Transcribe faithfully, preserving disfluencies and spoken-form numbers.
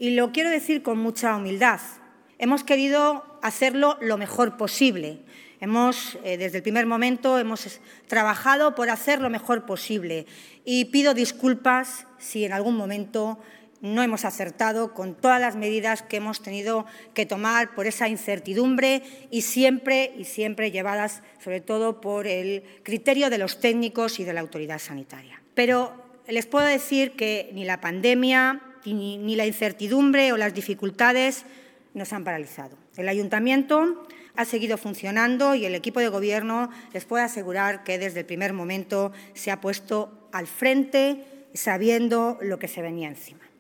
Y lo quiero decir con mucha humildad. Hemos querido hacerlo lo mejor posible. Hemos, eh, desde el primer momento, hemos trabajado por hacer lo mejor posible. Y pido disculpas si en algún momento no hemos acertado con todas las medidas que hemos tenido que tomar por esa incertidumbre y siempre, y siempre llevadas, sobre todo, por el criterio de los técnicos y de la autoridad sanitaria. Pero les puedo decir que ni la pandemia, ni, ni la incertidumbre o las dificultades nos han paralizado. El Ayuntamiento ha seguido funcionando y el equipo de Gobierno les puedo asegurar que desde el primer momento se ha puesto al frente sabiendo lo que se venía encima.